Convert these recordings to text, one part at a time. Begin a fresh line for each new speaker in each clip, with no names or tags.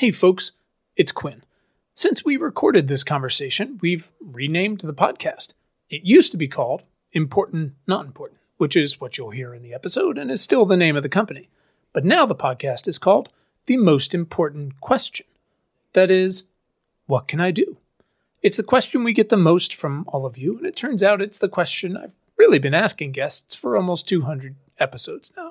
Hey folks, it's Quinn. Since we recorded this conversation, we've renamed the podcast. It used to be called Important Not Important, which is what you'll hear in the episode and is still the name of the company. But now the podcast is called The Most Important Question. That is, what can I do? It's the question we get the most from all of you, and it turns out it's the question I've really been asking guests for almost 200 episodes now.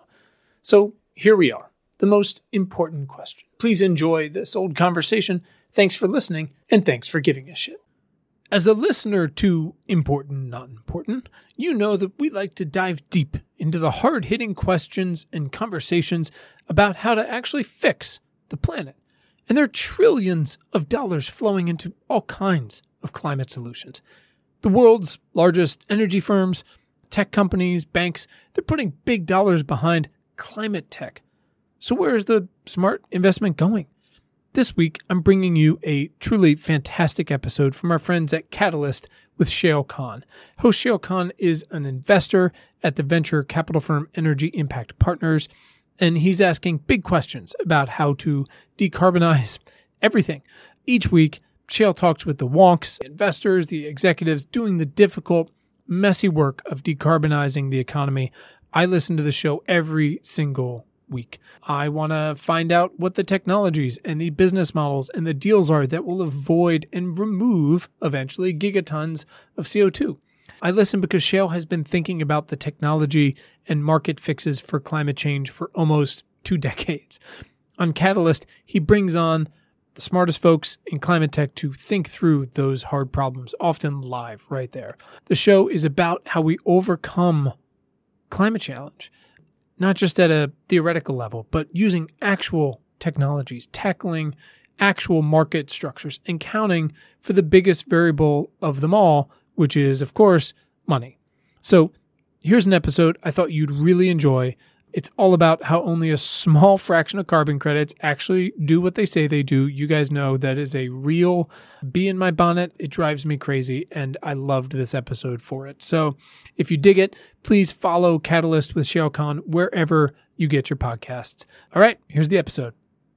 So here we are, the most important question. Please enjoy this old conversation. Thanks for listening, and thanks for giving a shit. As a listener to Important Not Important, you know that we like to dive deep into the hard-hitting questions and conversations about how to actually fix the planet. And there are trillions of dollars flowing into all kinds of climate solutions. The world's largest energy firms, tech companies, banks, they're putting big dollars behind climate tech. So where is the smart investment going? This week, I'm bringing you a truly fantastic episode from our friends at Catalyst with Shayle Kann. Host Shayle Kann is an investor at the venture capital firm Energy Impact Partners, and he's asking big questions about how to decarbonize everything. Each week, Shayle talks with the wonks, the investors, the executives doing the difficult, messy work of decarbonizing the economy. I listen to the show every single week. I want to find out what the technologies and the business models and the deals are that will avoid and remove, eventually, gigatons of CO2. I listen because Shayle has been thinking about the technology and market fixes for climate change for almost 2 decades. On Catalyst, he brings on the smartest folks in climate tech to think through those hard problems, often live right there. The show is about how we overcome climate challenge, not just at a theoretical level, but using actual technologies, tackling actual market structures, and counting for the biggest variable of them all, which is, of course, money. So here's an episode I thought you'd really enjoy. It's all about how only a small fraction of carbon credits actually do what they say they do. You guys know that is a real bee in my bonnet. It drives me crazy, and I loved this episode for it. So if you dig it, please follow Catalyst with Shayle Kann wherever you get your podcasts. All right, here's the episode.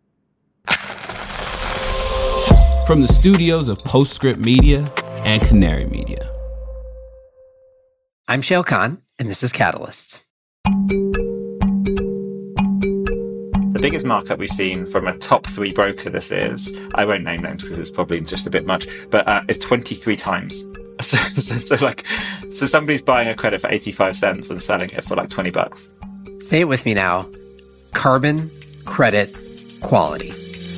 From the studios of Postscript Media and Canary Media.
I'm Shayle Kann, and this is Catalyst.
The biggest markup we've seen from a top 3 broker this is, I won't name names because it's probably just a bit much, but it's 23 times. So somebody's buying a credit for 85 cents and selling it for like $20.
Say it with me now. Carbon, credit, quality.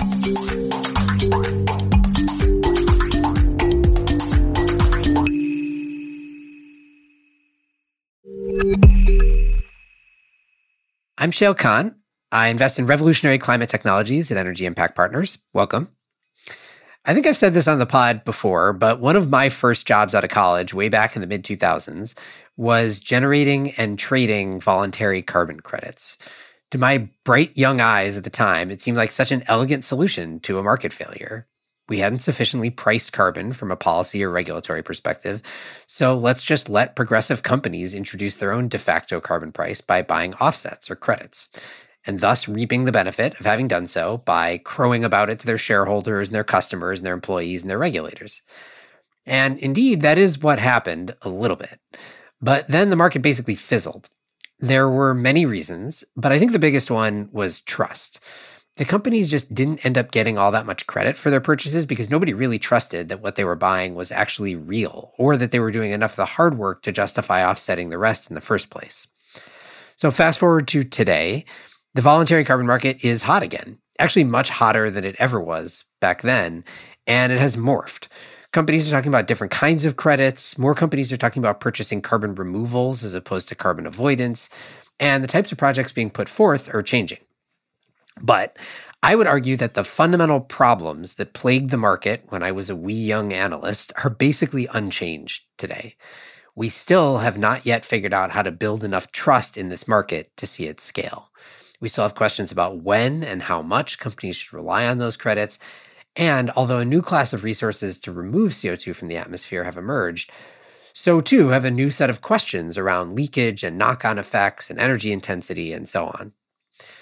I'm Shayle Kann. I invest in revolutionary climate technologies at Energy Impact Partners. Welcome. I think I've said this on the pod before, but one of my first jobs out of college, way back in the mid-2000s, was generating and trading voluntary carbon credits. To my bright young eyes at the time, it seemed like such an elegant solution to a market failure. We hadn't sufficiently priced carbon from a policy or regulatory perspective, so let's just let progressive companies introduce their own de facto carbon price by buying offsets or credits, and thus reaping the benefit of having done so by crowing about it to their shareholders and their customers and their employees and their regulators. And indeed, that is what happened a little bit. But then the market basically fizzled. There were many reasons, but I think the biggest one was trust. The companies just didn't end up getting all that much credit for their purchases because nobody really trusted that what they were buying was actually real or that they were doing enough of the hard work to justify offsetting the rest in the first place. So fast forward to today, the voluntary carbon market is hot again, actually much hotter than it ever was back then, and it has morphed. Companies are talking about different kinds of credits. More companies are talking about purchasing carbon removals as opposed to carbon avoidance, and the types of projects being put forth are changing. But I would argue that the fundamental problems that plagued the market when I was a wee young analyst are basically unchanged today. We still have not yet figured out how to build enough trust in this market to see it scale. We still have questions about when and how much companies should rely on those credits. And although a new class of resources to remove CO2 from the atmosphere have emerged, so too have a new set of questions around leakage and knock-on effects and energy intensity and so on.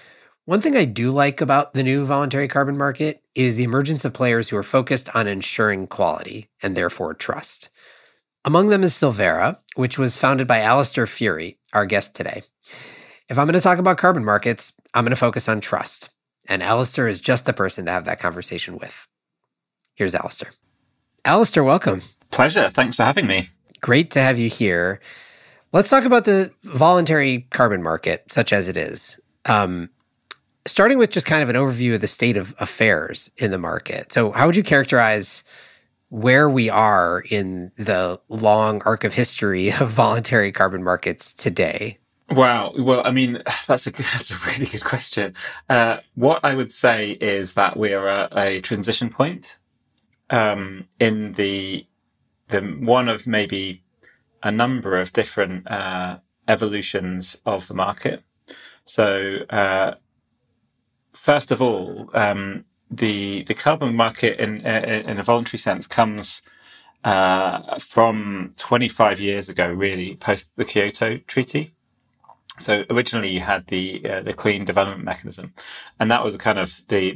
One thing I do like about the new voluntary carbon market is the emergence of players who are focused on ensuring quality and therefore trust. Among them is Silvera, which was founded by Alistair Fury, our guest today. If I'm going to talk about carbon markets, I'm going to focus on trust. And Alistair is just the person to have that conversation with. Here's Alistair. Alistair, welcome.
Pleasure. Thanks for having me.
Great to have you here. Let's talk about the voluntary carbon market, such as it is. Starting with just kind of an overview of the state of affairs in the market. So how would you characterize where we are in the long arc of history of voluntary carbon markets today?
Wow. Well, I mean, that's a really good question. What I would say is that we are at a transition point, in the one of maybe a number of different, evolutions of the market. So, first of all, the carbon market in a voluntary sense comes, from 25 years ago, really, post the Kyoto Treaty. So originally you had the Clean Development Mechanism, and that was a kind of the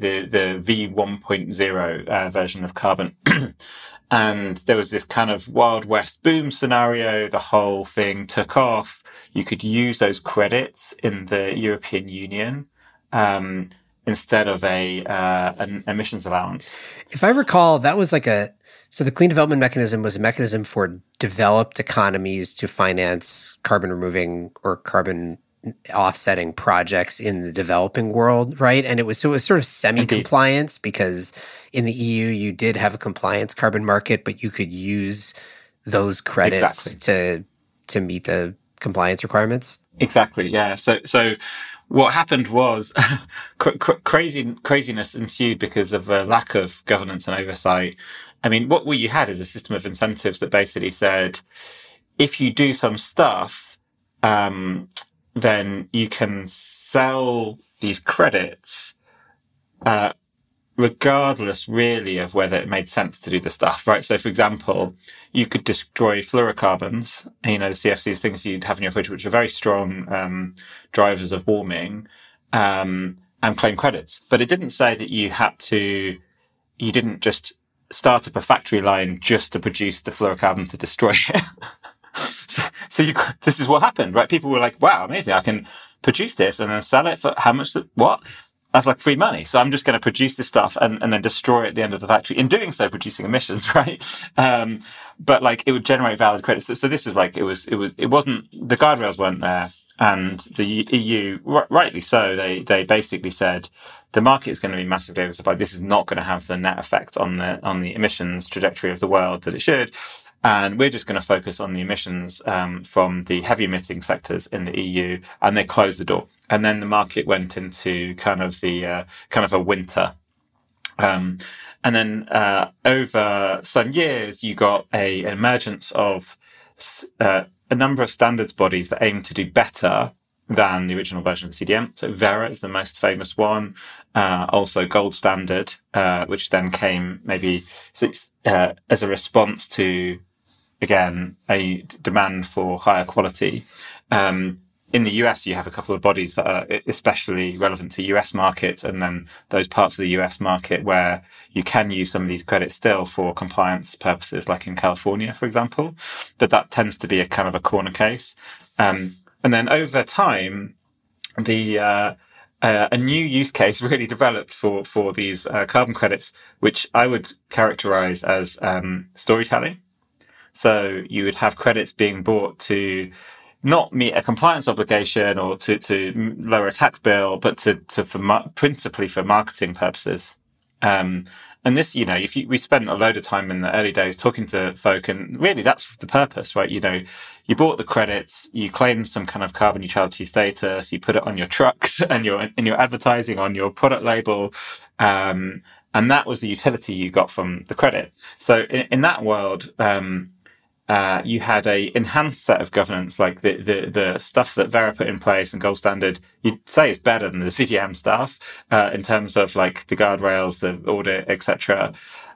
V1.0 version of carbon. And there was this kind of Wild West boom scenario. The whole thing took off. You could use those credits in the European Union, instead of an emissions allowance.
If I recall, that was so the Clean Development Mechanism was a mechanism for developed economies to finance carbon removing or carbon offsetting projects in the developing world, right? And it was sort of semi-compliance because in the EU you did have a compliance carbon market, but you could use those credits to meet the compliance requirements.
Exactly. Yeah. So what happened was craziness ensued because of a lack of governance and oversight. I mean, what you had is a system of incentives that basically said, if you do some stuff, then you can sell these credits, regardless really of whether it made sense to do the stuff, right? So for example, you could destroy fluorocarbons, the CFCs, things you'd have in your fridge, which are very strong, drivers of warming, and claim credits. But it didn't say that you didn't just start up a factory line just to produce the fluorocarbon to destroy it. so this is what happened, right? People were like, wow, amazing. I can produce this and then sell it for how much? What? That's like free money. So I'm just going to produce this stuff and then destroy it at the end of the factory. In doing so, producing emissions, right? But like it would generate valid credits. So this was like, it wasn't, the guardrails weren't there. And the EU, rightly so, they basically said the market is going to be massively oversupplied. This is not going to have the net effect on the emissions trajectory of the world that it should. And we're just going to focus on the emissions from the heavy emitting sectors in the EU, and they closed the door. And then the market went into kind of a winter. And then over some years, you got an emergence of a number of standards bodies that aim to do better than the original version of the CDM. So Verra is the most famous one. Also Gold Standard, which then came maybe as a response to, again, a demand for higher quality. In the US, you have a couple of bodies that are especially relevant to US markets, and then those parts of the US market where you can use some of these credits still for compliance purposes, like in California, for example. But that tends to be a kind of a corner case. And then over time, a new use case really developed for these carbon credits, which I would characterize as storytelling. So you would have credits being bought to not meet a compliance obligation or to lower a tax bill, but principally for marketing purposes. And this, we spent a load of time in the early days talking to folk, and really that's the purpose, right? You bought the credits, you claimed some kind of carbon neutrality status, you put it on your trucks and your advertising on your product label. And that was the utility you got from the credit. So in that world, you had a enhanced set of governance, like the stuff that Verra put in place and Gold Standard. You'd say is better than the CDM stuff in terms of like the guardrails, the audit, etc.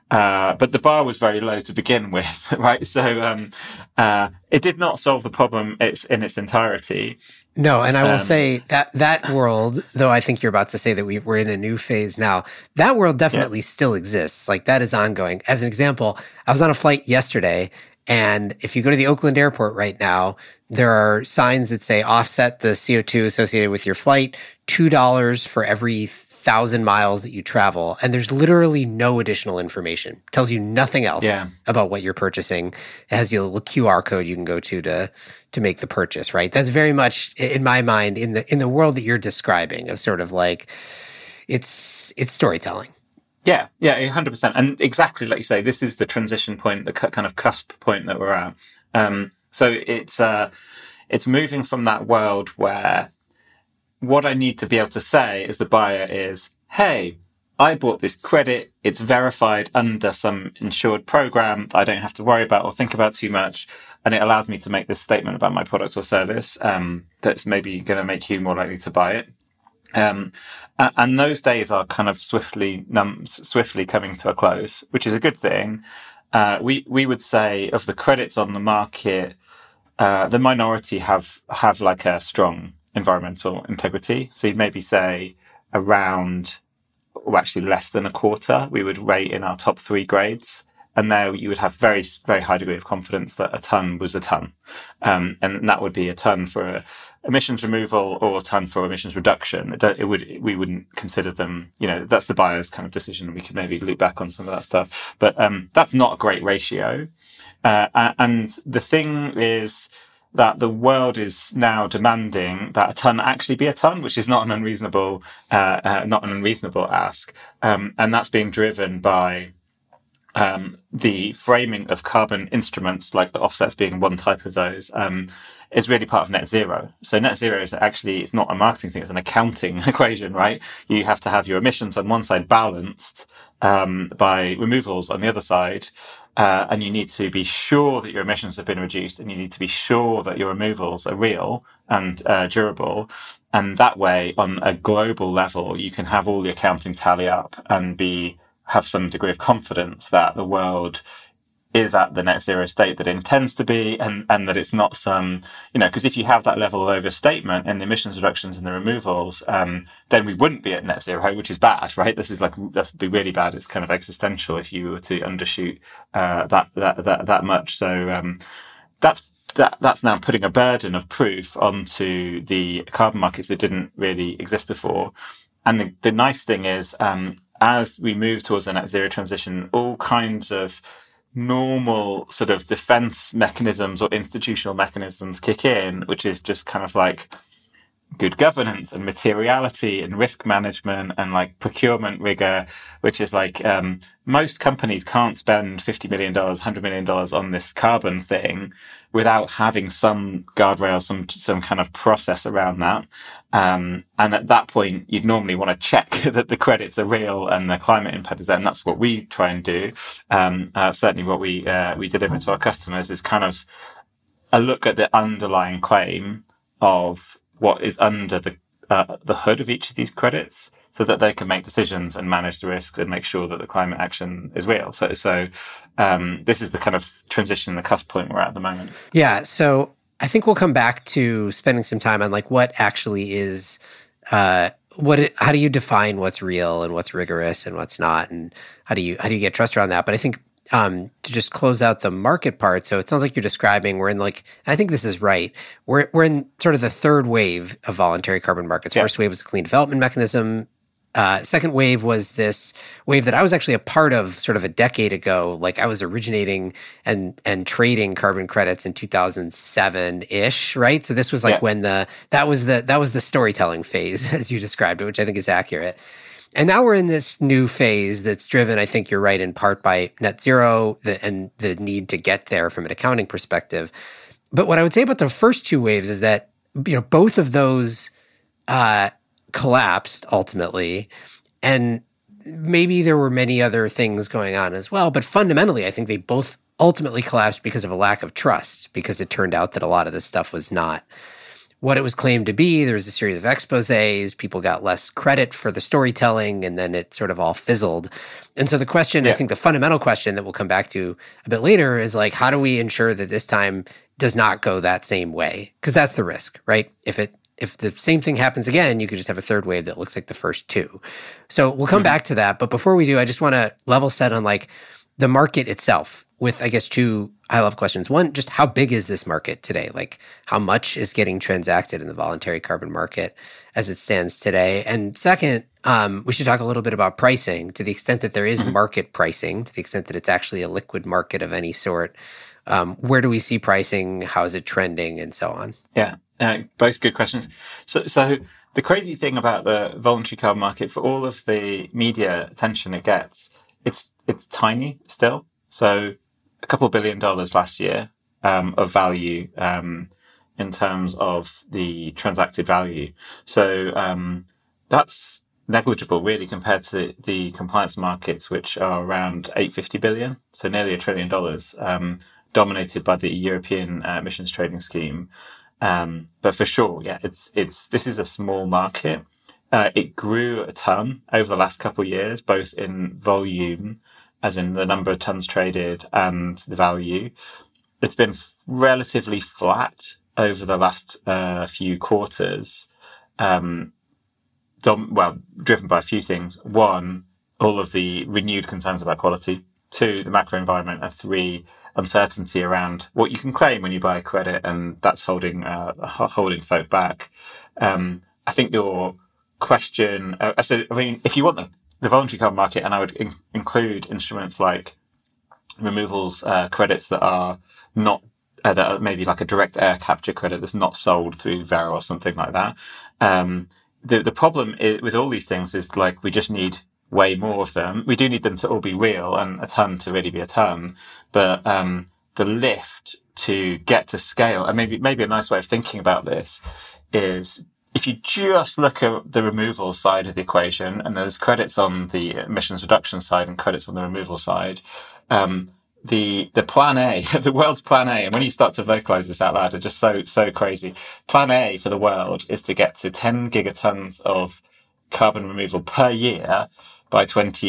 But the bar was very low to begin with, right? So it did not solve the problem in its entirety.
No, and I will say that world, though I think you're about to say that we're in a new phase now, that world definitely still exists. Like, that is ongoing. As an example, I was on a flight yesterday, and if you go to the Oakland airport right now, there are signs that say offset the CO2 associated with your flight, $2 for every 1,000 miles that you travel. And there's literally no additional information. It tells you nothing else about what you're purchasing. It has your little QR code you can go to make the purchase, right? That's very much, in my mind, in the world that you're describing, of sort of like, it's storytelling.
Yeah, 100%. And exactly like you say, this is the transition point, the kind of cusp point that we're at. So it's moving from that world where what I need to be able to say as the buyer is, hey, I bought this credit. It's verified under some insured program that I don't have to worry about or think about too much. And it allows me to make this statement about my product or service that's maybe going to make you more likely to buy it. And those days are kind of swiftly coming to a close, which is a good thing. We would say of the credits on the market, the minority have like a strong environmental integrity. So you'd maybe say around, or actually less than a quarter, we would rate in our top 3 grades. And there you would have very, very high degree of confidence that a ton was a ton. And that would be a ton for emissions removal or a ton for emissions reduction. We wouldn't consider them, that's the buyer's kind of decision. We could maybe loop back on some of that stuff, but that's not a great ratio. And the thing is that the world is now demanding that a ton actually be a ton, which is not an unreasonable ask. And that's being driven by the framing of carbon instruments, like offsets being one type of those, is really part of net zero. So net zero is actually, it's not a marketing thing, it's an accounting equation, right? You have to have your emissions on one side balanced by removals on the other side. And you need to be sure that your emissions have been reduced, and you need to be sure that your removals are real and durable. And that way, on a global level, you can have all the accounting tally up and have some degree of confidence that the world is at the net zero state that it intends to be, and that it's not some, because if you have that level of overstatement in the emissions reductions and the removals, then we wouldn't be at net zero, which is bad, right? That'd be really bad. It's kind of existential if you were to undershoot that much. So that's now putting a burden of proof onto the carbon markets that didn't really exist before. And the nice thing is, as we move towards a net zero transition, all kinds of normal sort of defense mechanisms or institutional mechanisms kick in, which is just kind of like good governance and materiality and risk management and like procurement rigor, which is like most companies can't spend $50 million, $100 million on this carbon thing without having some guardrails, some kind of process around that. And at that point, you'd normally want to check that the credits are real and the climate impact is there. And that's what we try and do. Certainly what we deliver to our customers is kind of a look at the underlying claim of what is under the hood of each of these credits, so that they can make decisions and manage the risks and make sure that the climate action is real. So this is the kind of transition, the cusp point we're at the moment.
Yeah. So I think we'll come back to spending some time on like what actually is, how do you define what's real and what's rigorous and what's not, and how do you get trust around that? But I think to just close out the market part. So it sounds like you're describing we're in like, I think this is right. We're in sort of the third wave of voluntary carbon markets. Yeah. First wave was a clean development mechanism. Second wave was this wave that I was actually a part of sort of a decade ago. Like I was originating and trading carbon credits in 2007-ish, right? So this was like when that was the storytelling phase, as you described it, which I think is accurate. And now we're in this new phase that's driven, I think you're right, in part by net zero and the need to get there from an accounting perspective. But what I would say about the first two waves is that, both of those collapsed ultimately. And maybe there were many other things going on as well. But fundamentally, I think they both ultimately collapsed because of a lack of trust, because it turned out that a lot of this stuff was not what it was claimed to be. There was a series of exposés. People got less credit for the storytelling, and then it sort of all fizzled. And so the question, I think the fundamental question that we'll come back to a bit later is like, how do we ensure that this time does not go that same way? Because that's the risk, right? If the same thing happens again, you could just have a third wave that looks like the first two. So we'll come back to that. But before we do, I just want to level set on like the market itself with, I guess, two high-level questions. One, just how big is this market today? Like how much is getting transacted in the voluntary carbon market as it stands today? And second, we should talk a little bit about pricing to the extent that there is market pricing, to the extent that it's actually a liquid market of any sort. Where do we see pricing? How is it trending, and so on?
Yeah, both good questions. So the crazy thing about the voluntary carbon market, for all of the media attention it gets, it's tiny still. So a couple of $1 billion last year of value in terms of the transacted value. So that's negligible really compared to the compliance markets, which are around $850 billion, so nearly $1 trillion, dominated by the European emissions trading scheme. But for sure, yeah, this is a small market. It grew a ton over the last couple of years, both in volume, as in the number of tons traded, and the value. It's been relatively flat over the last few quarters. Driven by a few things. One, all of the renewed concerns about quality. Two, the macro environment. And three, uncertainty around what you can claim when you buy a credit, and that's holding folk back. I think your question. If you want the voluntary carbon market, and I would include instruments like removals credits that are not that are maybe like a direct air capture credit that's not sold through Vero or something like that. The problem with all these things is like we just need way more of them. We do need them to all be real and a ton to really be a ton. But the lift to get to scale, and maybe a nice way of thinking about this is if you just look at the removal side of the equation, and there's credits on the emissions reduction side and credits on the removal side, the plan A, the world's plan A, and when you start to vocalize this out loud, it's just so crazy. Plan A for the world is to get to 10 gigatons of carbon removal per year by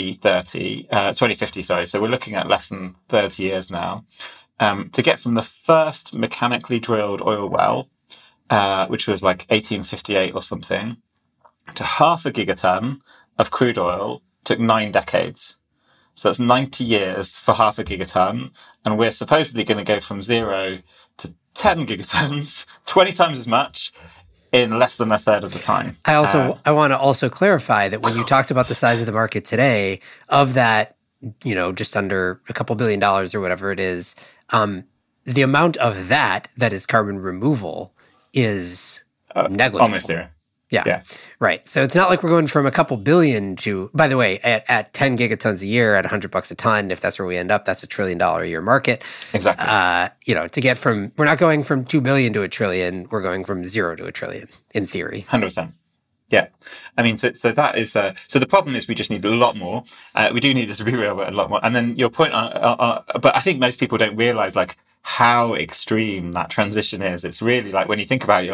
2050, sorry. So we're looking at less than 30 years now. To get from the first mechanically drilled oil well, which was like 1858 or something, to half a gigaton of crude oil took 9 decades. So that's 90 years for half a gigaton. And we're supposedly going to go from 0 to 10 gigatons, 20 times as much, in less than a third of the time.
I want to also clarify that when you talked about the size of the market today, of that, just under a couple $1 billion or whatever it is, the amount of that is carbon removal is negligible.
Almost zero.
Yeah. Right. So it's not like we're going from a couple billion to, by the way, at 10 gigatons a year at $100 a ton, if that's where we end up, that's $1 trillion a year market.
Exactly.
To get from, we're not going from 2 billion to $1 trillion, we're going from 0 to $1 trillion in theory.
100%. Yeah. I mean, so that is, so the problem is we just need a lot more. We do need this to be real, but a lot more. And then your point, but I think most people don't realize like how extreme that transition is. It's really like, when you think about it,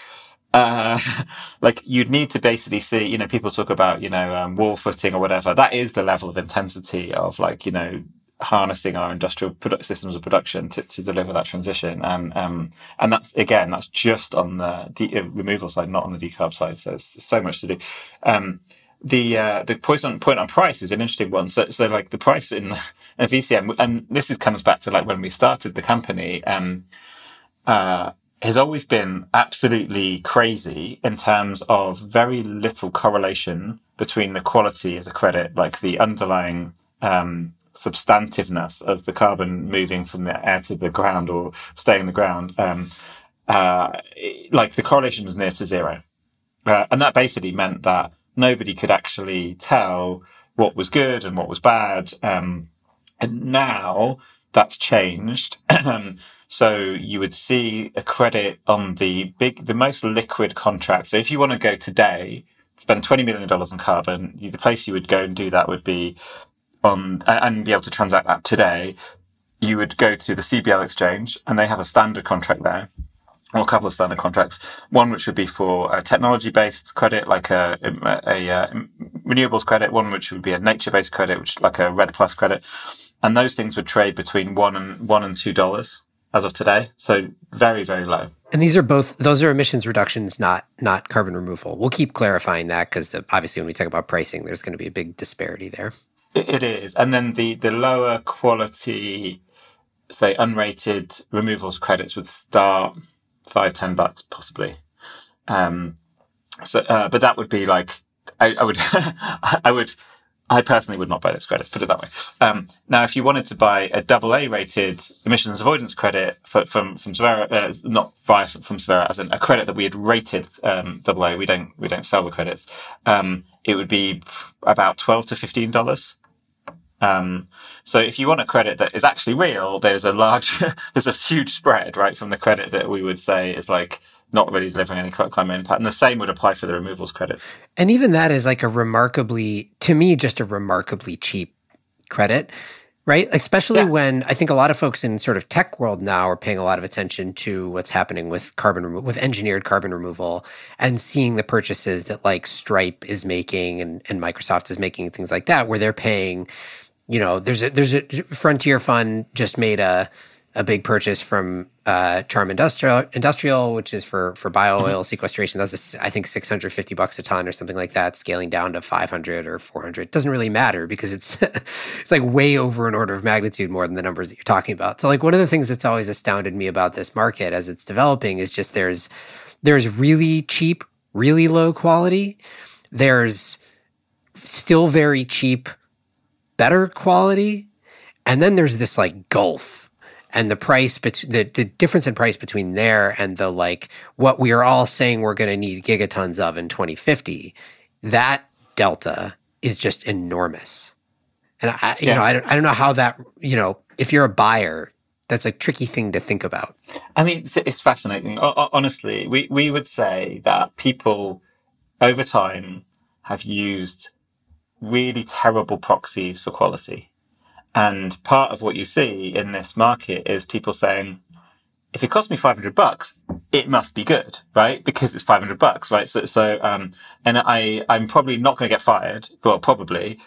like you'd need to basically see, people talk about, wall footing or whatever. That is the level of intensity of harnessing our industrial systems of production to deliver that transition. And that's just on the removal side, not on the decarb side. So it's so much to do. The point on price is an interesting one. So like the price in VCM, and this comes back to like when we started the company, has always been absolutely crazy in terms of very little correlation between the quality of the credit, like the underlying substantiveness of the carbon moving from the air to the ground or staying in the ground. Like the correlation was near to zero. And that basically meant that nobody could actually tell what was good and what was bad. And now that's changed. So you would see a credit on the most liquid contract. So if you want to go today, spend $20 million on carbon, the place you would go and do that would be on, and be able to transact that today. You would go to the CBL exchange, and they have a standard contract there. or a couple of standard contracts. One which would be for a technology-based credit, like a renewables credit. One which would be a nature-based credit, which like a REDD Plus credit. And those things would trade between $1 and $2 as of today. So very, very low.
And those are emissions reductions, not carbon removal. We'll keep clarifying that because obviously when we talk about pricing, there's going to be a big disparity there.
It is. And then the lower quality, say, unrated removals credits would start $5-10 possibly. But that would be like, I personally would not buy those credits, put it that way. Now, if you wanted to buy a AA rated emissions avoidance credit from Severa, not via from Severa, as in a credit that we had rated AA, we don't sell the credits. It would be about $12 to $15. So if you want a credit that is actually real, there's a huge spread, right, from the credit that we would say is like not really delivering any climate impact. And the same would apply for the removals credits.
And even that is like to me, just a remarkably cheap credit, right? Especially when I think a lot of folks in sort of tech world now are paying a lot of attention to what's happening with with engineered carbon removal and seeing the purchases that like Stripe is making and Microsoft is making, things like that, where they're paying, there's a Frontier Fund just made a big purchase from Charm Industrial, which is for bio oil sequestration. That's I think $650 a ton or something like that, scaling down to 500 or 400. It doesn't really matter because it's it's like way over an order of magnitude more than the numbers that you're talking about. So like one of the things that's always astounded me about this market as it's developing is just there's really cheap, really low quality. There's still very cheap, better quality. And then there's this like gulf. And the price, the difference in price between there and the like what we are all saying we're going to need gigatons of in 2050, that delta is just enormous. And I don't know how that, if you're a buyer, that's a tricky thing to think about.
I mean, it's fascinating. Honestly, we would say that people over time have used really terrible proxies for quality. And part of what you see in this market is people saying, if it costs me $500, it must be good, right? Because it's $500, right? So, and I'm probably not going to get fired, well, probably,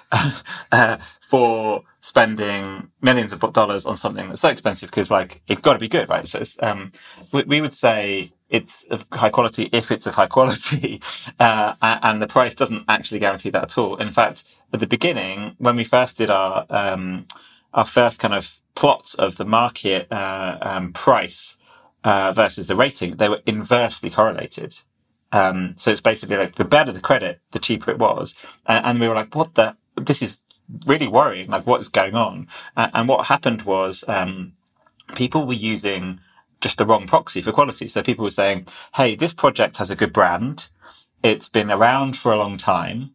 for spending millions of dollars on something that's so expensive because like, it's got to be good, right? So it's, we would say it's of high quality if it's of high quality, and the price doesn't actually guarantee that at all. In fact, at the beginning, when we first did our first kind of plot of the market price versus the rating, they were inversely correlated. So it's basically like the better the credit, the cheaper it was. And we were like, this is really worrying. Like, what is going on? And what happened was people were using just the wrong proxy for quality. So people were saying, hey, this project has a good brand. It's been around for a long time.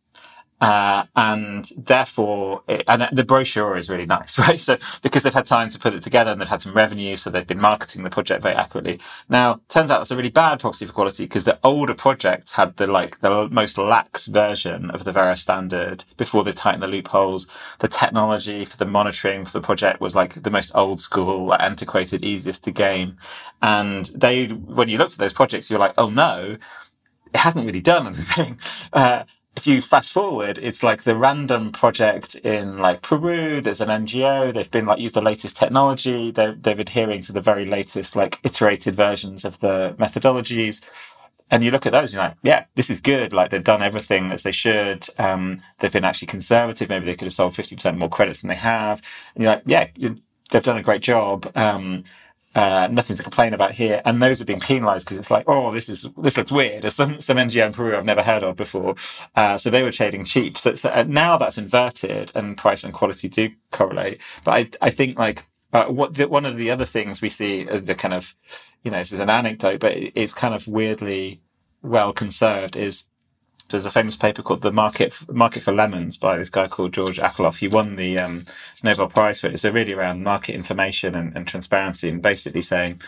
And therefore, and the brochure is really nice, right? So, because they've had time to put it together and they've had some revenue, so they've been marketing the project very accurately. Now, turns out that's a really bad proxy for quality because the older projects had the most lax version of the Verra standard before they tightened the loopholes. The technology for the monitoring for the project was like the most old school, antiquated, easiest to gain. And when you looked at those projects, you're like, oh no, it hasn't really done anything. If you fast forward, it's like the random project in like Peru. There's an NGO. They've been like used the latest technology. They're adhering to the very latest like iterated versions of the methodologies. And you look at those, and you're like, yeah, this is good. Like they've done everything as they should. They've been actually conservative. Maybe they could have sold 50% more credits than they have. And you're like, yeah, they've done a great job. Nothing to complain about here. And those are being penalized because it's like, oh, this looks weird. There's some NGO in Peru I've never heard of before. So they were trading cheap. So now that's inverted and price and quality do correlate. But I think like, one of the other things we see as the kind of, this is an anecdote, but it's kind of weirdly well conserved is, there's a famous paper called The Market for Lemons by this guy called George Akerlof. He won the Nobel Prize for it. It's really around market information and transparency, and basically saying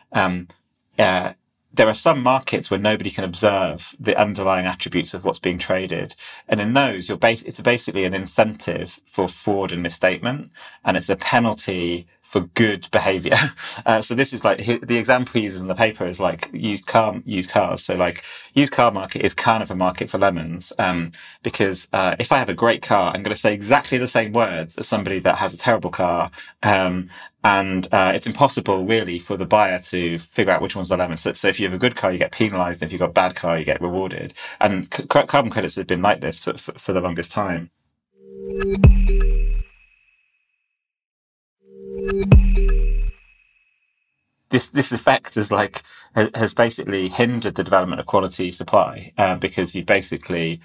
there are some markets where nobody can observe the underlying attributes of what's being traded. And in those, it's basically an incentive for fraud and misstatement, and it's a penalty for good behavior. So this is like the example he uses in the paper is like used cars. So like used car market is kind of a market for lemons, because if I have a great car, I'm going to say exactly the same words as somebody that has a terrible car. And it's impossible really for the buyer to figure out which one's the lemon. So if you have a good car, you get penalized. If you've got a bad car, you get rewarded. And carbon credits have been like this for the longest time. This effect has basically hindered the development of quality supply, because you basically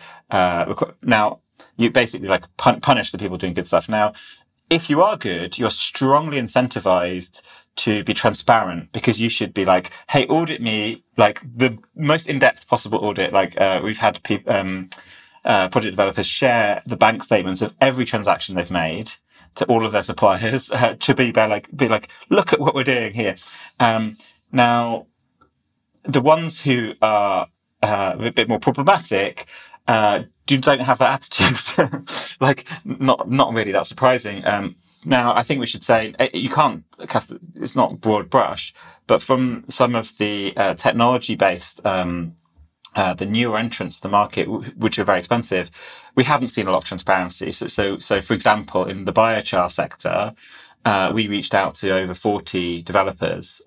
punish the people doing good stuff. Now, if you are good, you're strongly incentivized to be transparent, because you should be like, hey, audit me, like the most in-depth possible audit. Like, we've had project developers share the bank statements of every transaction they've made to all of their suppliers, to be like, look at what we're doing here. Now, the ones who are a bit more problematic don't have that attitude. Like, not really that surprising. Now, I think we should say you can't cast it's not broad brush, but from some of the technology-based the newer entrants to the market, which are very expensive, we haven't seen a lot of transparency. So for example, in the biochar sector, we reached out to over 40 developers,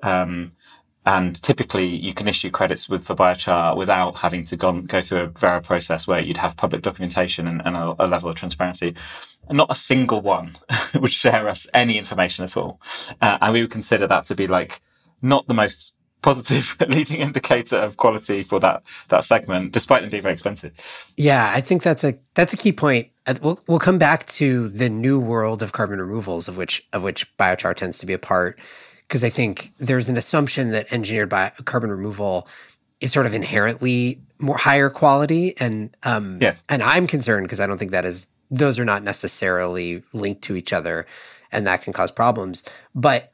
and typically you can issue credits for biochar without having to go through a Verra process where you'd have public documentation and a level of transparency. And not a single one would share us any information at all. And we would consider that to be like not the most positive leading indicator of quality for that segment, despite them being very expensive.
Yeah, I think that's a key point. We'll come back to the new world of carbon removals, of which biochar tends to be a part, because I think there's an assumption that engineered carbon removal is sort of inherently more higher quality, and
yes.
And I'm concerned because I don't think those are not necessarily linked to each other, and that can cause problems. But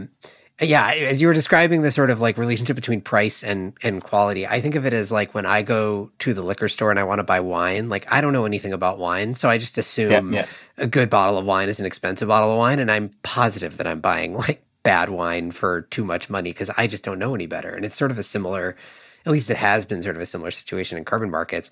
yeah, as you were describing the sort of like relationship between price and quality, I think of it as like when I go to the liquor store and I want to buy wine, like I don't know anything about wine. So I just assume a good bottle of wine is an expensive bottle of wine. And I'm positive that I'm buying like bad wine for too much money because I just don't know any better. And it's sort of a similar, at least it has been sort of a similar situation in carbon markets.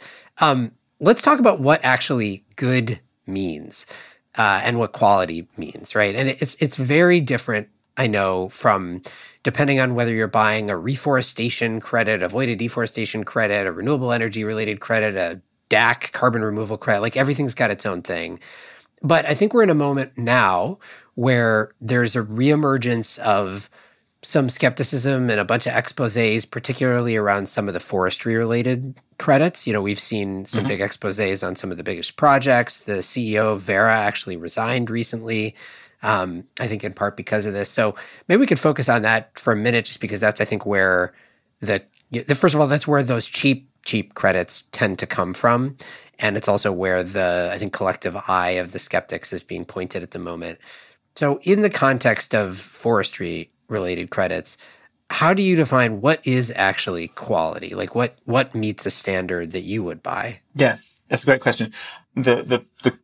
Let's talk about what actually good means and what quality means, right? And it's very different, I know, from depending on whether you're buying a reforestation credit, avoided deforestation credit, a renewable energy related credit, a DAC carbon removal credit, like everything's got its own thing. But I think we're in a moment now where there's a reemergence of some skepticism and a bunch of exposés, particularly around some of the forestry related credits. You know, we've seen some big exposés on some of the biggest projects. The CEO of Verra actually resigned recently. I think in part because of this. So maybe we could focus on that for a minute, just because that's, I think, where first of all, that's where those cheap credits tend to come from. And it's also where I think, collective eye of the skeptics is being pointed at the moment. So in the context of forestry related credits, how do you define what is actually quality? Like what meets a standard that you would buy?
Yeah, that's a great question. The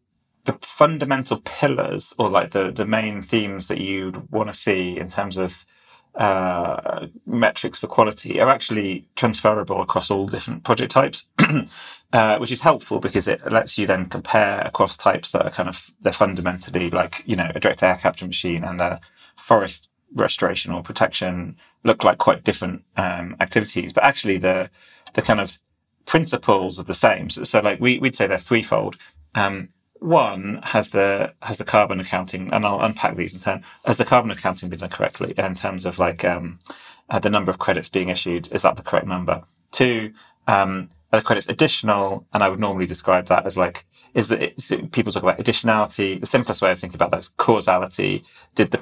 fundamental pillars, or like the main themes that you'd want to see in terms of metrics for quality, are actually transferable across all different project types, which is helpful because it lets you then compare across types that are they're fundamentally like, you know, a direct air capture machine and a forest restoration or protection look like quite different activities, but actually the kind of principles are the same. So like we'd say they're threefold. One has the carbon accounting, and I'll unpack these in turn. Has the carbon accounting been done correctly in terms of like the number of credits being issued? Is that the correct number? Two, are the credits additional? And I would normally describe that as like, people talk about additionality. The simplest way of thinking about that is causality. Did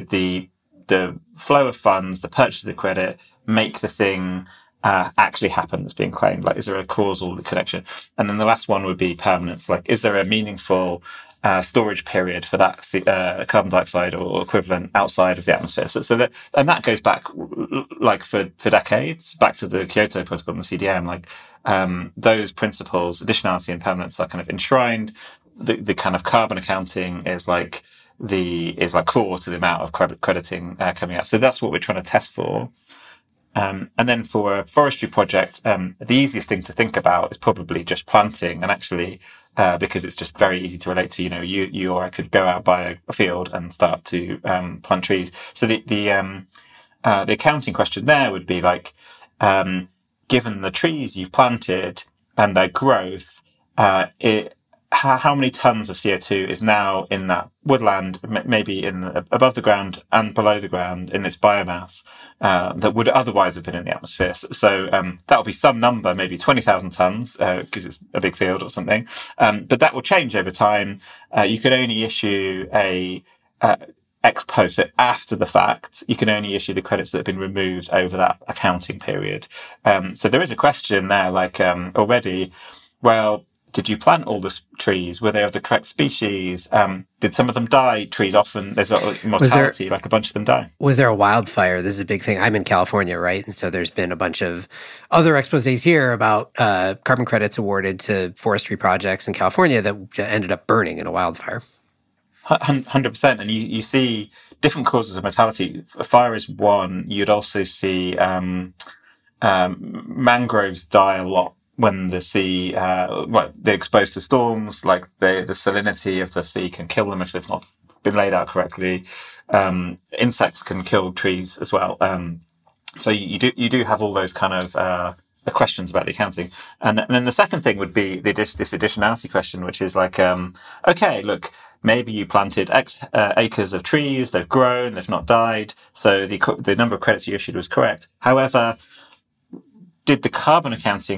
the flow of funds, the purchase of the credit, make the thing actually happen that's being claimed? Like, is there a causal connection? And then the last one would be permanence. Like, is there a meaningful storage period for that carbon dioxide or equivalent outside of the atmosphere? And that goes back like for decades, back to the Kyoto Protocol and the CDM. Like, those principles, additionality and permanence, are kind of enshrined. The kind of carbon accounting is like is like core to the amount of crediting coming out. So that's what we're trying to test for. And then for a forestry project, the easiest thing to think about is probably just planting, and actually, because it's just very easy to relate to, you or I could go out by a field and start to plant trees. So the accounting question there would be like, given the trees you've planted and their growth, how many tons of CO2 is now in that woodland, maybe above the ground and below the ground in its biomass, that would otherwise have been in the atmosphere. So that will be some number, maybe 20,000 tons, because it's a big field or something. But that will change over time. You can only issue ex post, so after the fact, you can only issue the credits that have been removed over that accounting period. So there is a question there, like already, well, did you plant all the trees? Were they of the correct species? Did some of them die? Trees often, there's a mortality, like a bunch of them die.
Was there a wildfire? This is a big thing. I'm in California, right? And so there's been a bunch of other exposés here about carbon credits awarded to forestry projects in California that ended up burning in a wildfire.
100%. And you see different causes of mortality. Fire is one. You'd also see mangroves die a lot when the sea, they're exposed to storms, like the salinity of the sea can kill them if they've not been laid out correctly. Insects can kill trees as well. So you do have all those kind of the questions about the accounting. And then the second thing would be this additionality question, which is like, okay, look, maybe you planted X acres of trees, they've grown, they've not died, so the number of credits you issued was correct. However, did the carbon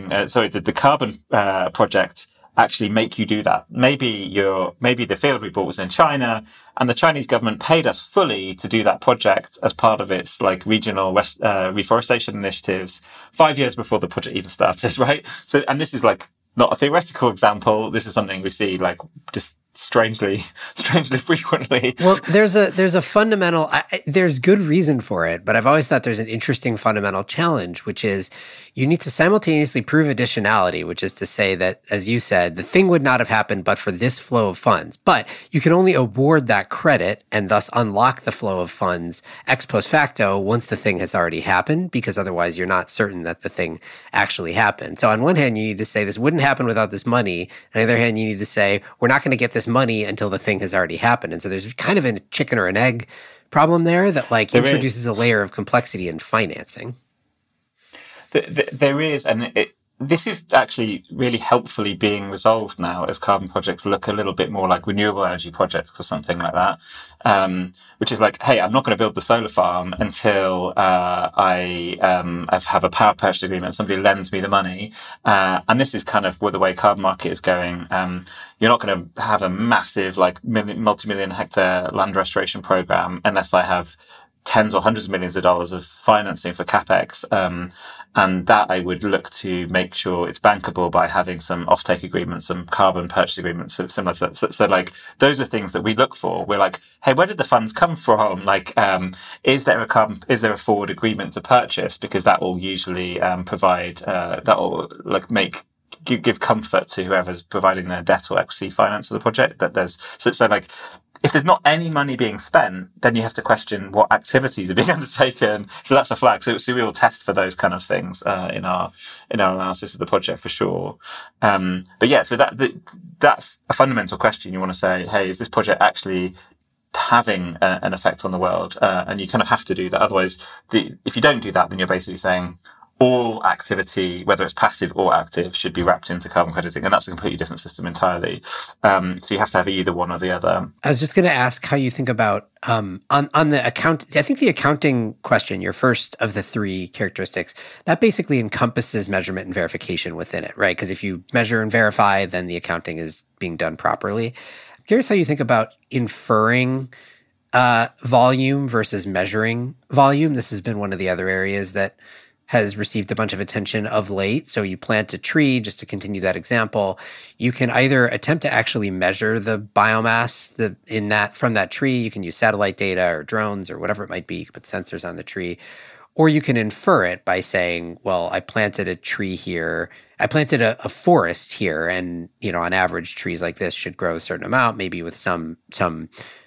project actually make you do that? Maybe the field we bought was in China, and the Chinese government paid us fully to do that project as part of its like regional reforestation initiatives 5 years before the project even started, right? So, and this is like not a theoretical example. This is something we see like just strangely frequently.
Well, there's a fundamental, there's good reason for it, but I've always thought there's an interesting fundamental challenge, which is you need to simultaneously prove additionality, which is to say that, as you said, the thing would not have happened but for this flow of funds. But you can only award that credit and thus unlock the flow of funds ex post facto once the thing has already happened, because otherwise you're not certain that the thing actually happened. So on one hand, you need to say this wouldn't happen without this money. On the other hand, you need to say we're not going to get this money until the thing has already happened. And so there's kind of a chicken or an egg problem there that like introduces a layer of complexity in financing.
There is, and this is actually really helpfully being resolved now as carbon projects look a little bit more like renewable energy projects or something like that. Which is like, hey, I'm not going to build the solar farm until I have a power purchase agreement. Somebody lends me the money, and this is kind of where the way carbon market is going. You're not going to have a massive like multi-million hectare land restoration program unless I have tens or hundreds of millions of dollars of financing for capex. And that I would look to make sure it's bankable by having some offtake agreements, some carbon purchase agreements, similar to that. So like, those are things that we look for. We're like, hey, where did the funds come from? Like, is there a forward agreement to purchase? Because that will usually provide, that will like give comfort to whoever's providing their debt or equity finance for the project. That there's so like, if there's not any money being spent, then you have to question what activities are being undertaken. So that's a flag. So we will test for those kind of things in our analysis of the project for sure. But yeah, so that's a fundamental question. You want to say, hey, is this project actually having an effect on the world? And you kind of have to do that. Otherwise, if you don't do that, then you're basically saying all activity, whether it's passive or active, should be wrapped into carbon crediting. And that's a completely different system entirely. So you have to have either one or the other.
I was just going to ask how you think about, on the account, I think the accounting question, your first of the three characteristics, that basically encompasses measurement and verification within it, right? Because if you measure and verify, then the accounting is being done properly. I'm curious how you think about inferring volume versus measuring volume. This has been one of the other areas that has received a bunch of attention of late. So you plant a tree, just to continue that example, you can either attempt to actually measure the biomass from that tree. You can use satellite data or drones or whatever it might be. You can put sensors on the tree. Or you can infer it by saying, well, I planted a tree here. I planted a forest here. And, on average, trees like this should grow a certain amount, maybe with some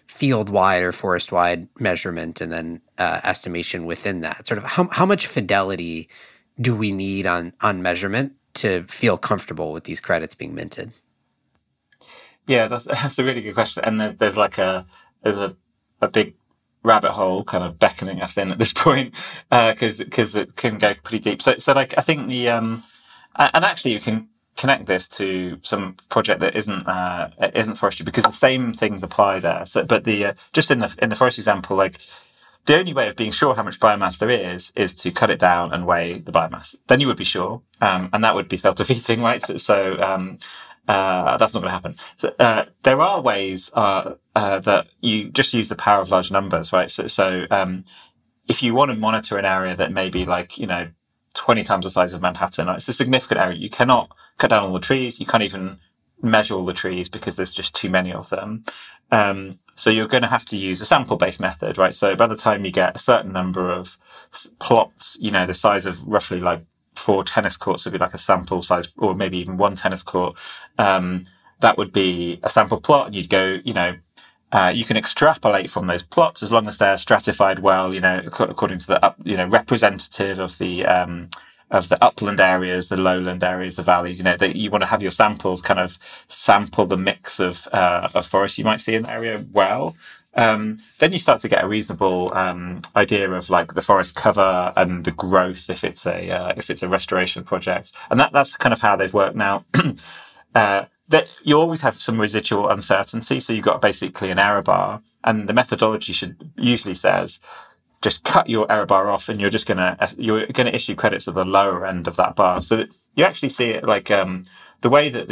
field-wide or forest-wide measurement and then estimation within that? Sort of how much fidelity do we need on measurement to feel comfortable with these credits being minted?
Yeah, that's a really good question. And there's a big rabbit hole kind of beckoning us in at this point, because it can go pretty deep. So like, I think and actually you can connect this to some project that isn't forestry, because the same things apply there. So, but just in the forest example, like, the only way of being sure how much biomass there is to cut it down and weigh the biomass. Then you would be sure, and that would be self-defeating, right? So that's not going to happen. So, there are ways that you just use the power of large numbers, right? So if you want to monitor an area that may be 20 times the size of Manhattan, it's a significant area. You cannot cut down all the trees. You can't even measure all the trees because there's just too many of them. So you're going to have to use a sample-based method, right? So by the time you get a certain number of plots, the size of roughly 4 tennis courts would be like a sample size, or maybe even 1 tennis court. That would be a sample plot, and you'd go, you can extrapolate from those plots as long as they're stratified well, according to the representative of the upland areas, the lowland areas, the valleys. That you want to have your samples kind of sample the mix of forest you might see in the area well. Then you start to get a reasonable idea of the forest cover and the growth if it's a restoration project, and that's kind of how they've worked now. That you always have some residual uncertainty, so you've got basically an error bar, and the methodology usually says just cut your error bar off, and you're going to issue credits at the lower end of that bar. So that you actually see it the way that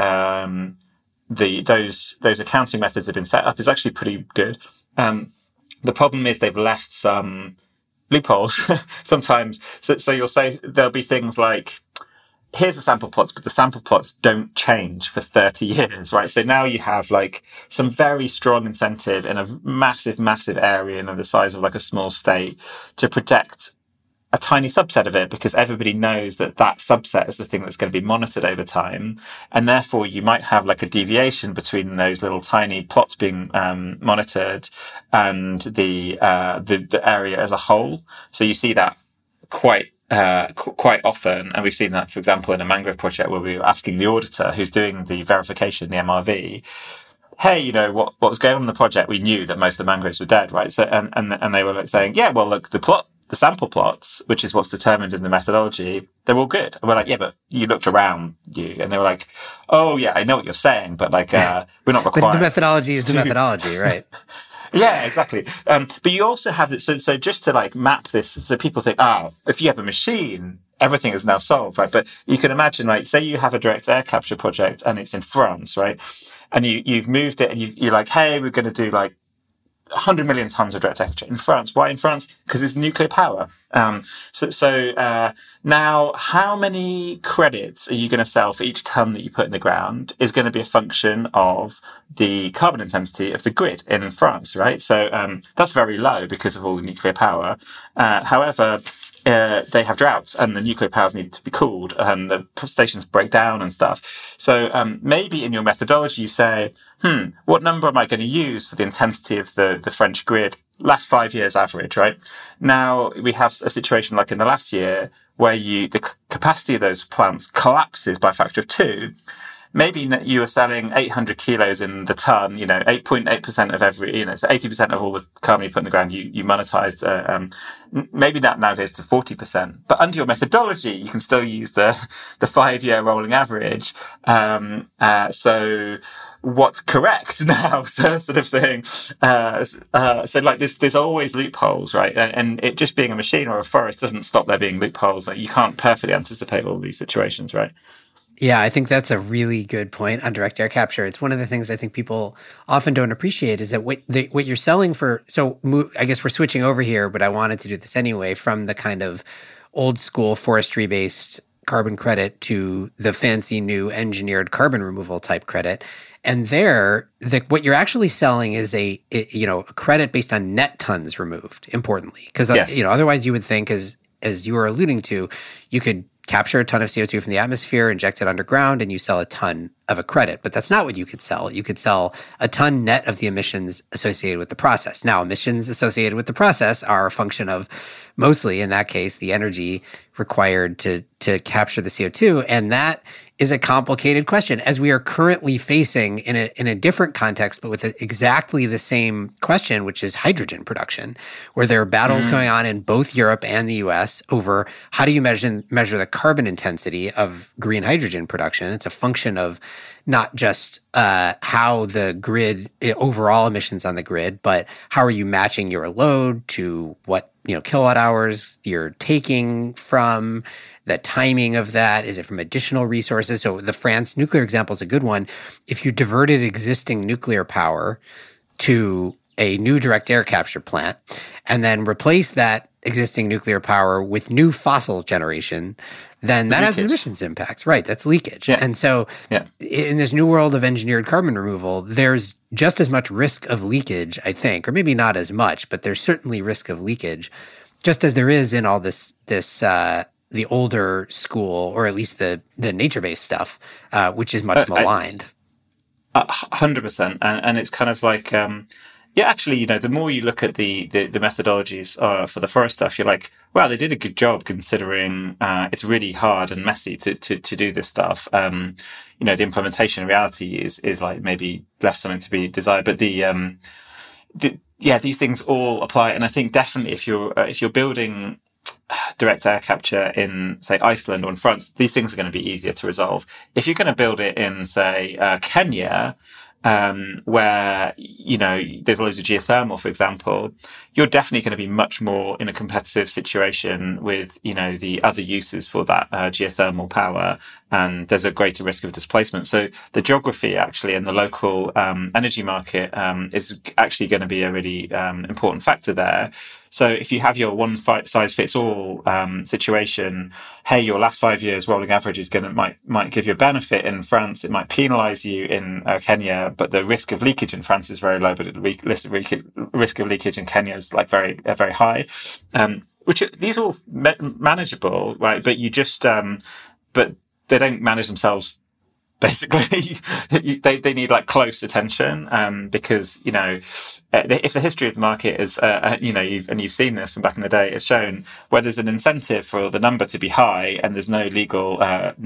those accounting methods have been set up is actually pretty good. The problem is they've left some loopholes sometimes. So you'll say there'll be things like, here's the sample plots, but the sample plots don't change for 30 years, right? So now you have some very strong incentive in a massive, massive area, the size of a small state, to protect a tiny subset of it, because everybody knows that subset is the thing that's going to be monitored over time. And therefore you might have a deviation between those little tiny plots being monitored and the area as a whole. So you see that quite often, and we've seen that, for example, in a mangrove project where we were asking the auditor who's doing the verification, the MRV, hey, what was going on in the project? We knew that most of the mangroves were dead, right? So and they were saying, yeah, well, look, the sample plots, which is what's determined in the methodology, they're all good. And we're like, yeah, but you looked around, and they were like, oh yeah, I know what you're saying, but we're not required.
But the methodology is the methodology, right?
Yeah, exactly. But you also have this. So just to map this, so people think, if you have a machine, everything is now solved, right? But you can imagine, say you have a direct air capture project and it's in France, right? And you've moved it, and you're like, hey, we're going to do 100 million tons of direct air capture in France. Why in France? Because it's nuclear power. Now, how many credits are you going to sell for each ton that you put in the ground is going to be a function of the carbon intensity of the grid in France, right? So that's very low because of all the nuclear power. However, they have droughts, and the nuclear powers need to be cooled, and the stations break down and stuff. So maybe in your methodology you say, what number am I going to use for the intensity of the French grid? Last 5 years average, right? Now we have a situation like in the last year where the capacity of those plants collapses by a factor of 2. Maybe you are selling 800 kilos in the ton, 8.8% of every, so 80% of all the carbon you put in the ground, you monetized. Maybe that now goes to 40%. But under your methodology, you can still use the 5-year rolling average. So what's correct now? So sort of thing. So there's always loopholes, right? And it just being a machine or a forest doesn't stop there being loopholes. You can't perfectly anticipate all these situations, right?
Yeah, I think that's a really good point on direct air capture. It's one of the things I think people often don't appreciate is that what you're selling for. So I guess we're switching over here, but I wanted to do this anyway, from the kind of old school forestry based carbon credit to the fancy new engineered carbon removal type credit. And what you're actually selling is a credit based on net tons removed, importantly, because otherwise you would think, as you were alluding to, you could capture a ton of CO2 from the atmosphere, inject it underground, and you sell a ton of a credit. But that's not what you could sell. You could sell a ton net of the emissions associated with the process. Now, emissions associated with the process are a function of mostly, in that case, the energy required to capture the CO2. And that is a complicated question, as we are currently facing in a different context, but with exactly the same question, which is hydrogen production, where there are battles going on in both Europe and the US over how do you measure the carbon intensity of green hydrogen production. It's a function of not just how the grid, overall emissions on the grid, but how are you matching your load to what kilowatt hours you're taking from, the timing of that. Is it from additional resources? So the France nuclear example is a good one. If you diverted existing nuclear power to a new direct air capture plant and then replace that existing nuclear power with new fossil generation, then that has emissions impacts. Right, that's leakage. Yeah. And so in this new world of engineered carbon removal, there's just as much risk of leakage, I think, or maybe not as much, but there's certainly risk of leakage, just as there is in all this the older school, or at least the nature-based stuff, which is much maligned.
100%. And it's kind of like, actually, the more you look at the methodologies for the forest stuff, you're like, wow, they did a good job considering it's really hard and messy to do this stuff. The implementation in reality is like maybe left something to be desired. But these things all apply. And I think definitely if you're building direct air capture in, say, Iceland or in France, these things are going to be easier to resolve. If you're going to build it in, say, Kenya, where, there's loads of geothermal, for example, you're definitely going to be much more in a competitive situation with, the other uses for that geothermal power. And there's a greater risk of displacement. So the geography actually and the local energy market is actually going to be a really important factor there. So if you have your one size fits all situation, hey, your last 5 years rolling average is might give you a benefit in France. It might penalize you in Kenya, but the risk of leakage in France is very low. But the risk of leakage in Kenya is like very high. Which these are all manageable, right? But you just but they don't manage themselves. Basically, they need like close attention because if the history of the market is you've seen this from back in the day, it's shown where there's an incentive for the number to be high and there's no legal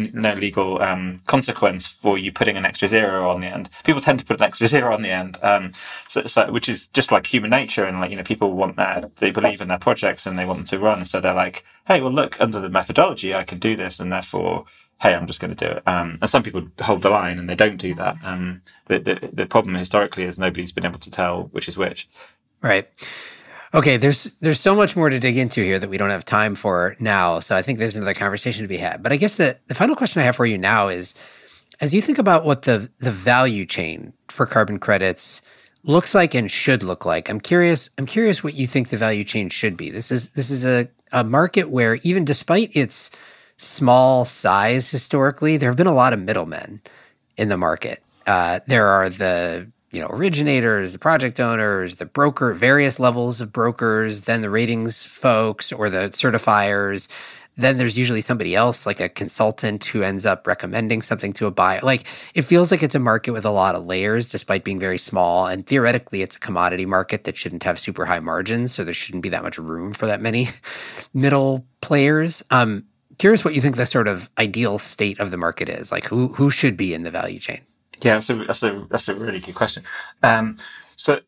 consequence for you putting an extra zero on the end. People tend to put an extra zero on the end, so which is just like human nature, and people want that, they believe in their projects and they want them to run, so they're like, hey, well look, under the methodology I can do this, and therefore, hey, I'm just going to do it. And some people hold the line and they don't do that. The problem historically is nobody's been able to tell which is which.
Right. Okay, there's so much more to dig into here that we don't have time for now. So I think there's another conversation to be had. But I guess the final question I have for you now is, as you think about what the value chain for carbon credits looks like and should look like, I'm curious what you think the value chain should be. This is a market where, even despite its small size historically, there have been a lot of middlemen in the market. There are the originators, the project owners, the broker, various levels of brokers, then the ratings folks or the certifiers. Then there's usually somebody else, like a consultant, who ends up recommending something to a buyer. Like, it feels like it's a market with a lot of layers, despite being very small. And theoretically, it's a commodity market that shouldn't have super high margins, so there shouldn't be that much room for that many middle players. Curious what you think the sort of ideal state of the market is. Like, who should be in the value chain?
Yeah, that's a really good question. So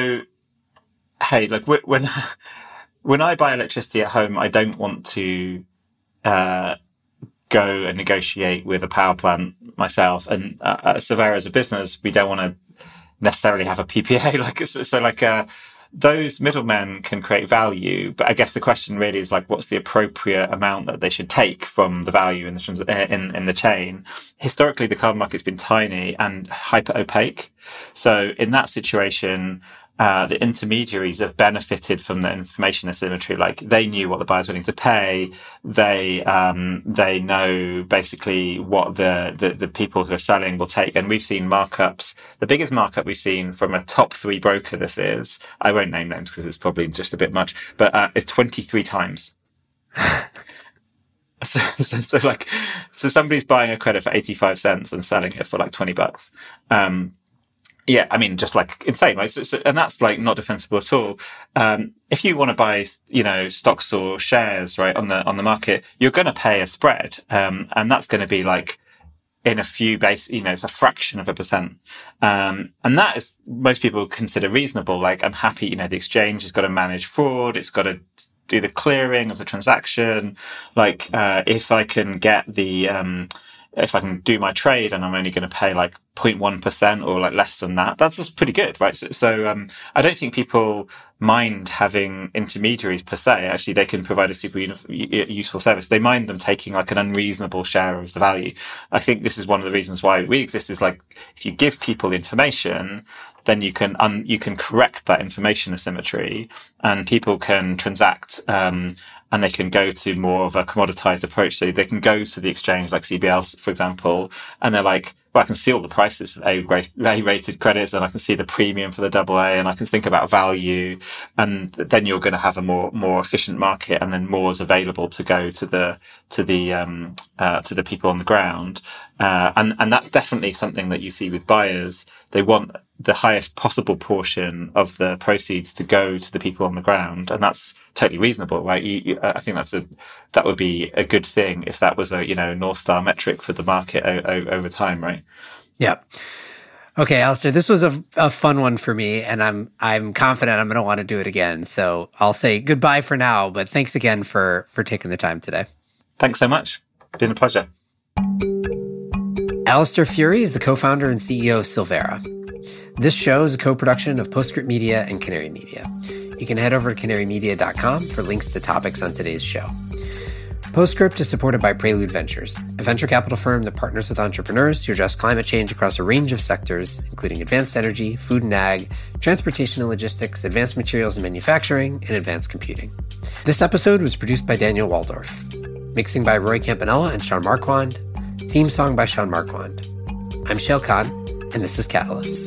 hey, like when I buy electricity at home, I don't want to go and negotiate with a power plant myself. And at Solvera as a business, we don't want to necessarily have a PPA. Those middlemen can create value, but I guess the question really is like, what's the appropriate amount that they should take from the value in the chain? Historically, the carbon market's been tiny and hyper opaque. So in that situation, the intermediaries have benefited from the information asymmetry. Like, they knew what the buyer's willing to pay. They know basically what the people who are selling will take. And we've seen markups. The biggest markup we've seen from a top 3 broker, I won't name names because it's probably just a bit much, but it's 23 times. So somebody's buying a credit for 85 cents and selling it for like $20. Yeah, I mean, just like insane, right? And that's like not defensible at all. If you want to buy, stocks or shares, right, on the market, you're going to pay a spread. And that's going to be like in a few it's a fraction of a percent. And that is, most people consider reasonable. Like, I'm happy, the exchange has got to manage fraud. It's got to do the clearing of the transaction. Like, if I can get if I can do my trade and I'm only going to pay like 0.1% or like less than that, that's just pretty good, right? So I don't think people mind having intermediaries per se. Actually, they can provide a super useful service. They mind them taking like an unreasonable share of the value. I think this is one of the reasons why we exist, is like, if you give people information, then you can correct that information asymmetry, and people can transact, and they can go to more of a commoditized approach. So they can go to the exchange, like CBL, for example, and they're like, well, I can see all the prices for A-rated credits, and I can see the premium for the AA, and I can think about value. And then you're going to have a more efficient market, and then more is available to go to the people on the ground. And that's definitely something that you see with buyers. They want the highest possible portion of the proceeds to go to the people on the ground, and that's totally reasonable, right? I think that would be a good thing if that was a North Star metric for the market over time, right?
Yeah. Okay, Alistair, this was a fun one for me, and I'm confident I'm going to want to do it again. So I'll say goodbye for now, but thanks again for taking the time today.
Thanks so much. Been a pleasure.
Alistair Fury is the co-founder and CEO of Silvera. This show is a co-production of Postscript Media and Canary Media. You can head over to canarymedia.com for links to topics on today's show. Postscript is supported by Prelude Ventures, a venture capital firm that partners with entrepreneurs to address climate change across a range of sectors, including advanced energy, food and ag, transportation and logistics, advanced materials and manufacturing, and advanced computing. This episode was produced by Daniel Waldorf. Mixing by Roy Campanella and Sean Marquand. Theme song by Sean Marquand. I'm Shayle Kann, and this is Catalyst.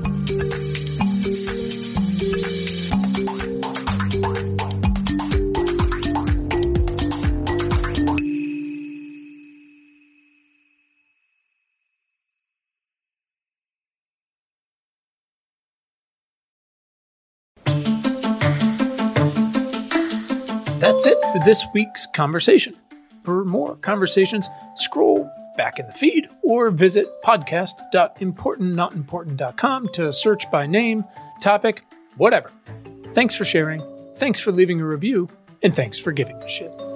That's it for this week's conversation. For more conversations, scroll back in the feed or visit podcast.importantnotimportant.com to search by name, topic, whatever. Thanks for sharing, thanks for leaving a review, and thanks for giving a shit.